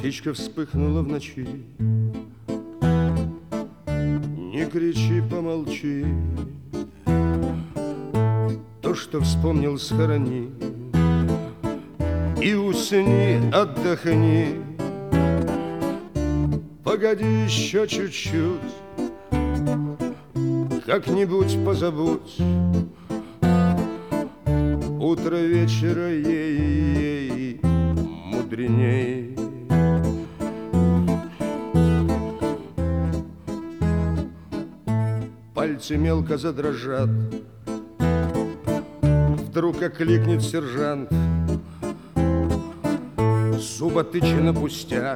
Спичка вспыхнула в ночи. Не кричи, помолчи. То, что вспомнил, схорони. И усни, отдохни. Погоди еще чуть-чуть. Как-нибудь позабудь. Утро вечера ей мудреней. Пальцы мелко задрожат. Вдруг окликнет сержант. Зуботычина пустяк.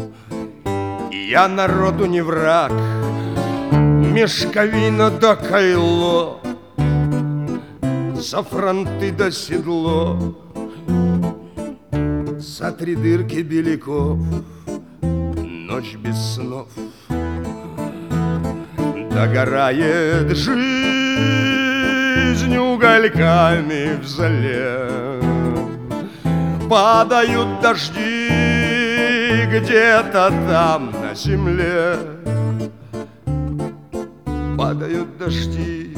Я народу не враг. Мешковина да кайло, за фронты да седло, за три дырки беляков, ночь без снов. Догорает жизнь угольками в зале. Падают дожди где-то там на земле. Падают дожди,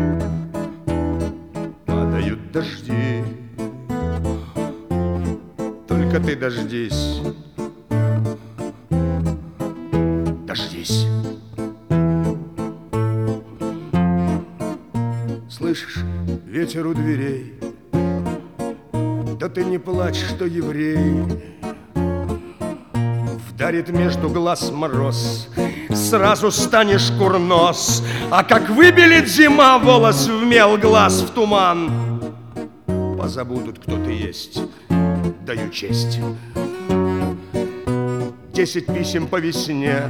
падают дожди. Только ты дождись, дождись. Слышишь, ветер у дверей. Да ты не плачь, что еврей. Вдарит между глаз мороз, сразу станешь курнос. А как выбелит зима волос в мел, глаз в туман, позабудут, кто ты есть, даю честь. 10 писем по весне,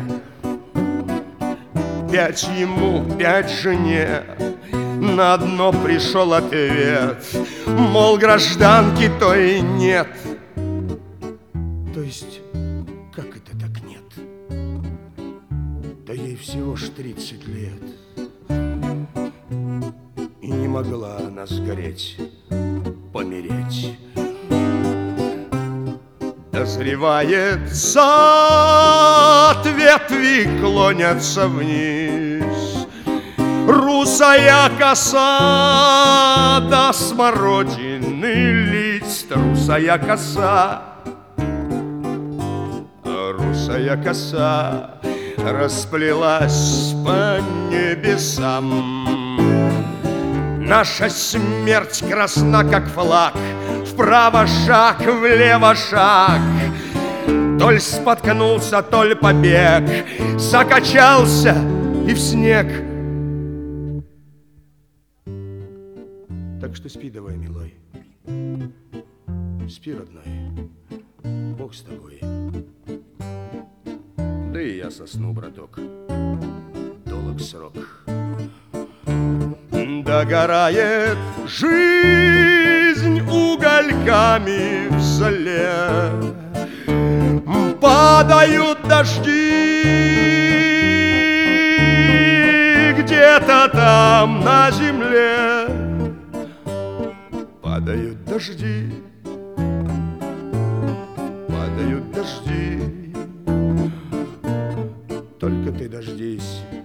5 ему, 5 жене. На одно пришел ответ, мол, гражданки то и нет. То есть, как это так нет? Да ей всего ж 30 лет. И не могла она сгореть, помереть. Дозревает сад, ветви клонятся вниз. Русая коса до смородины лист. Русая коса, русая коса расплелась по небесам. Наша смерть красна, как флаг. Вправо шаг, влево шаг. Толь споткнулся, толь побег. Закачался и в снег. Так что спи давай, милой. Спи, родной. Бог с тобой. Да и я сосну, браток. Долг срок. Догорает жизнь угольками в зале. Падают дожди где-то там на земле. Падают дожди, падают дожди. Только ты дождись.